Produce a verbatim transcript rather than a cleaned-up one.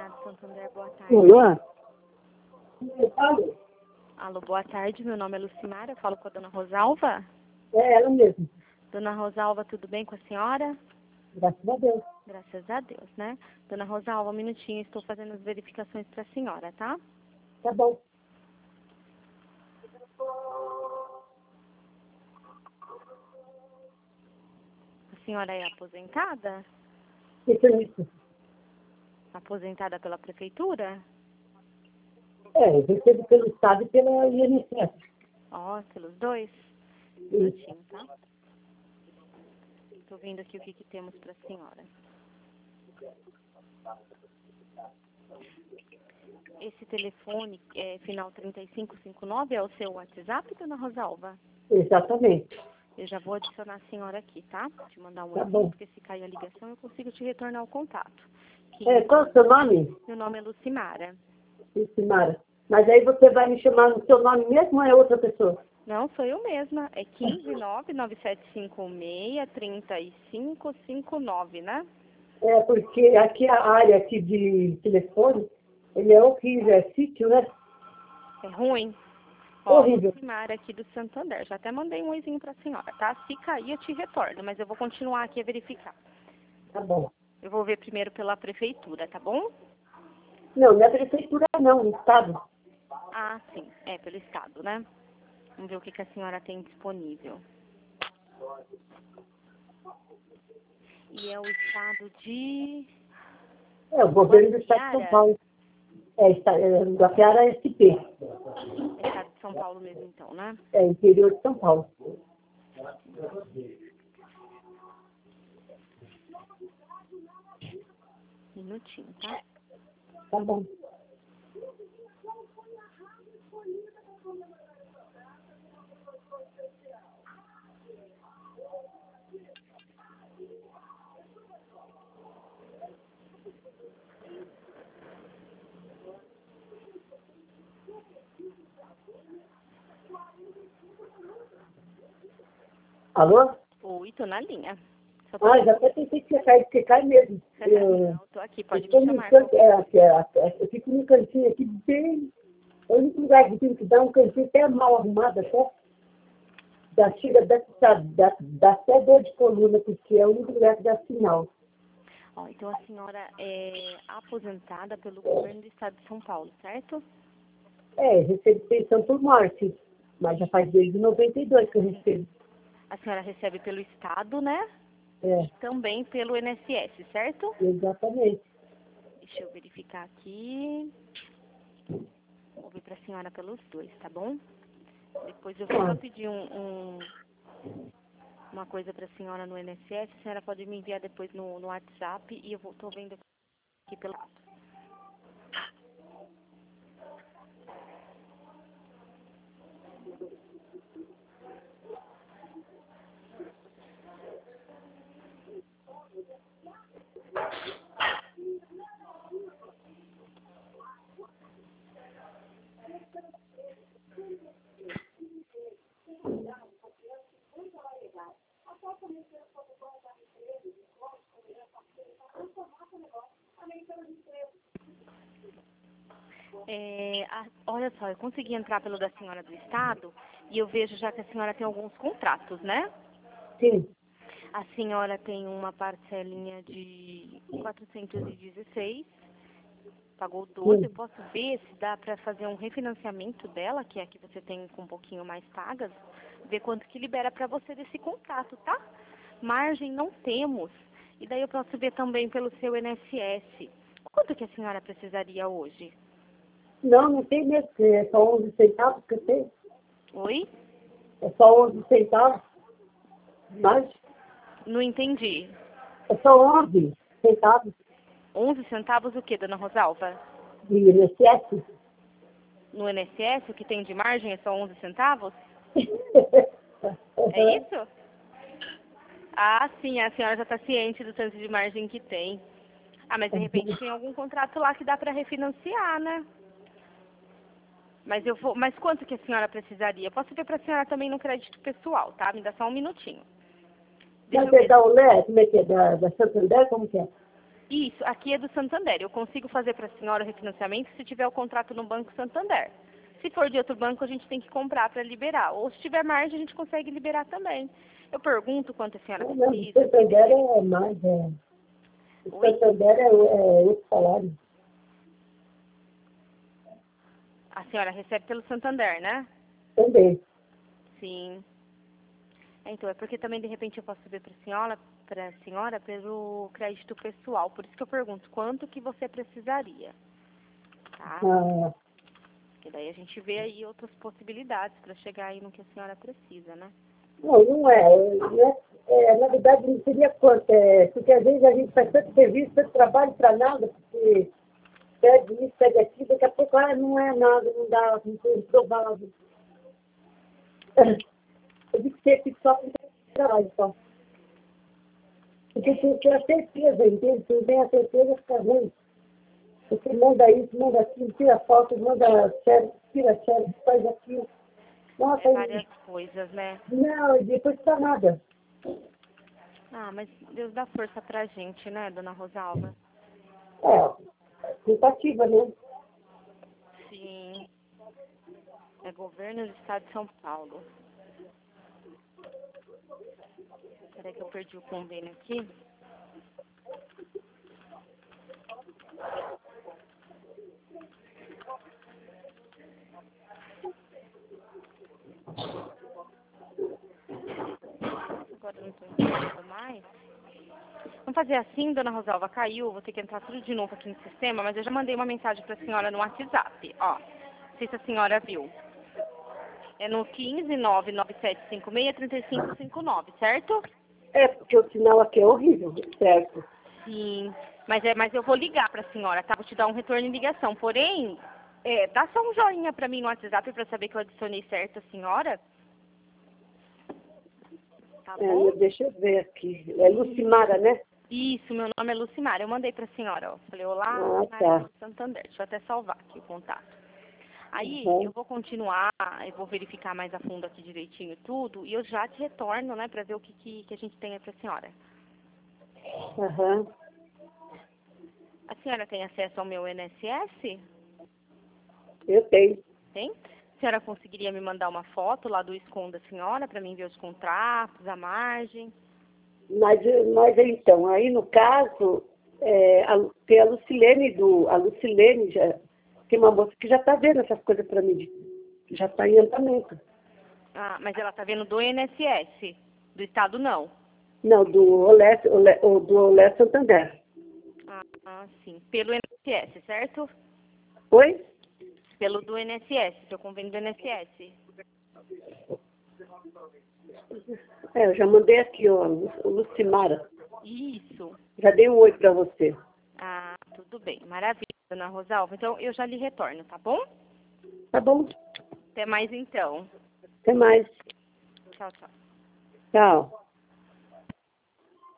Estado Santander, boa tarde. Olá. Alô, boa tarde, meu nome é Lucimara, eu falo com a dona Rosalva. É ela mesmo. Dona Rosalva, tudo bem com a senhora? Graças a Deus. Graças a Deus, né? Dona Rosalva, um minutinho, estou fazendo as verificações para a senhora, tá? Tá bom. A senhora é aposentada? Que serviço? Aposentada pela prefeitura? É, eu recebo pelo Estado e pela I N S S. Ó, pelos dois? Um Isso. minutinho, tá? Estou vendo aqui o que, que temos para a senhora. Esse telefone, é, final trinta e cinco cinquenta e nove, é o seu WhatsApp, dona Rosalva? Exatamente. Eu já vou adicionar a senhora aqui, tá? Te mandar um Tá e-mail, bom. porque se cair a ligação eu consigo te retornar o contato. É, qual é o seu nome? Meu nome é Lucimara. Lucimara. Mas aí você vai me chamar no seu nome mesmo ou é outra pessoa? Não, sou eu mesma. É um cinco nove nove sete cinco seis três cinco cinco nove, né? É, porque aqui a área aqui de telefone, ele é horrível, é sítio, né? É ruim? Ó, Horrível. Lucimara aqui do Santander. Já até mandei um oizinho pra senhora, tá? Se cair eu te retorno, mas eu vou continuar aqui a verificar. Tá bom. Eu vou ver primeiro pela prefeitura, tá bom? Não, não é prefeitura não, no Estado. Ah, sim. É, pelo estado, né? Vamos ver o que, que a senhora tem disponível. E é o estado de... É, o governo do Estado de São Guapiara? Paulo. É, está, é Guapiara S P. É estado de São Paulo mesmo, então, né? É interior de São Paulo. Minutinho, tá? Tá bom. Alô? Oi, tô na linha. Só tô... Ah, já até pensei que ia cair, porque cai mesmo. Eu, Não, tô aqui, eu, pode tô me num chamar. canto, é, é, é, eu fico num cantinho aqui bem... É o único lugar que tem que dar um cantinho até mal arrumado, até... Da, chega, dá, dá, dá, dá até dor de coluna, porque é o único lugar que dá sinal. Ó, então a senhora é aposentada pelo governo do estado de São Paulo, certo? É, recebo pensão por morte, mas já faz desde noventa e dois que eu recebo. A senhora recebe pelo estado, né? É, E também pelo I N S S, certo? exatamente. Deixa eu verificar aqui. Vou ver pra senhora pelos dois, tá bom? Depois eu vou só pedir um, um- uma coisa pra senhora no I N S S. A senhora pode me enviar depois no, no WhatsApp e eu vou, tô vendo aqui pelo... É, a- olha só, eu consegui entrar pelo da senhora do estado e eu vejo já que a senhora tem alguns contratos, né? Sim, A senhora tem uma parcelinha de quatrocentos e dezesseis, pagou doze. Eu sim. posso ver se dá para fazer um refinanciamento dela, que é a que você tem com um pouquinho mais pagas, ver quanto que libera para você desse contrato, tá? Margem não temos. E daí eu posso ver também pelo seu I N S S. Quanto que a senhora precisaria hoje? Não, não tem mesmo, porque é só onze centavos que eu tenho. Oi? É só onze centavos. Mas Não entendi. é só onze centavos onze centavos o que, dona Rosalva? de I N S S. No I N S S, o que tem de margem é só onze centavos? É isso? Ah, sim, a senhora já está ciente do tanto de margem que tem. Ah, mas de repente tem algum contrato lá que dá para refinanciar, né? Mas eu vou. Mas quanto que a senhora precisaria? Posso ver para a senhora também no crédito pessoal, tá? Me dá só um minutinho. Deixa Mas eu é ver. da Olé, como é que é? Da, da Santander, como que é? Isso, aqui é do Santander. Eu consigo fazer para a senhora o refinanciamento se tiver o contrato no Banco Santander. Se for de outro banco, a gente tem que comprar para liberar. Ou se tiver margem, a gente consegue liberar também. Eu pergunto quanto a senhora Não, não, o precisa. Santander é mais, é. O Oi? Santander é, é outro salário. A senhora recebe pelo Santander, né? Também. Sim. É, então, é porque também, de repente, eu posso saber para a senhora, para a senhora pelo crédito pessoal. Por isso que eu pergunto, quanto que você precisaria? Tá? Ah, Porque daí a gente vê aí outras possibilidades para chegar aí no que a senhora precisa, né? não, não é. Não é, é, na verdade, não seria quanto. É, porque às vezes a gente faz tanto serviço, tanto trabalho para nada, porque pede isso, pede aquilo, daqui a pouco, ah, não é nada, não dá, não foi improvável. Eu digo que você fica só com trabalho, só. Porque você tem a certeza, entende? Você tem a certeza, fica ruim. Você manda isso, manda aquilo, tira foto, manda sério, tira sério, faz aquilo. Nossa, É e- várias coisas, né? não, e depois tá nada. Ah, mas Deus dá força pra gente, né, dona Rosalva? É, tentativa, né? Sim. É governo do estado de São Paulo. Peraí que eu perdi o convênio aqui. Agora eu não tô entendendo mais. Vamos fazer assim, dona Rosalva, caiu, vou ter que entrar tudo de novo aqui no sistema, mas eu já mandei uma mensagem pra senhora no WhatsApp, ó. Não sei se a senhora viu. É no quinze nove nove sete cinco seis três cinco cinco nove, certo? É, porque o sinal aqui é horrível, certo? Sim, mas, é, mas eu vou ligar pra senhora, tá? Vou te dar um retorno em ligação. Porém, é, dá só um joinha pra mim no WhatsApp pra saber que eu adicionei certo a senhora. Tá É, bom? eu- deixa eu ver aqui. É Lucimara, né? Isso, meu nome é Lucimara. Eu mandei pra senhora, ó. Falei, olá, Ah, Lucimara tá. do Santander. Deixa eu até salvar aqui o contato. Aí, Uhum. eu vou continuar, eu vou verificar mais a fundo aqui direitinho tudo, e eu já te retorno, né, pra ver o que, que, que a gente tem aí pra senhora. Aham. A senhora tem acesso ao meu I N S S? Eu tenho. Tem? A senhora conseguiria me mandar uma foto lá do Scon da senhora para mim ver os contratos, a margem? Mas, mas então, aí no caso, é, a, tem a Lucilene do. A Lucilene já. Tem uma moça que já está vendo essas coisas para mim. Já está em andamento. Ah, mas ela tá vendo do I N S S, do Estado não. Não, do Olé, Olé, o- do Olé Santander. Ah, ah, sim. Pelo I N S S, certo? Oi? Pelo do I N S S, seu convênio do I N S S. É, eu já mandei aqui, ó, Lu- Lucimara. Isso. Já dei um oi para você. Ah, tudo bem. Maravilha, dona Rosalva. Então, eu já lhe retorno, tá bom? Tá bom. Até mais então. Até mais. Tchau, tchau. Tchau.